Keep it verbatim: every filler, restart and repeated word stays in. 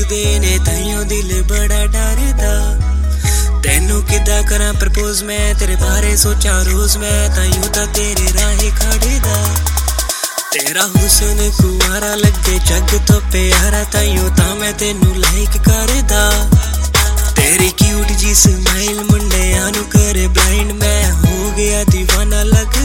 लगदे ने ताइयों दिल बड़ा डरदा। तेनू किदा करा प्रपोज मैं तेरे बारे सोचा रोज मैं ताइयों ता तेरे राहे खड़दा। तेरा हुस्न कुआरा लगे जग तो प्यारा ताइयों ता मैं तेनू लाइक करदा। तेरी क्यूट जी स्माइल मुंडियां नू करे ब्लाइंड मैं हो गया दीवाना लग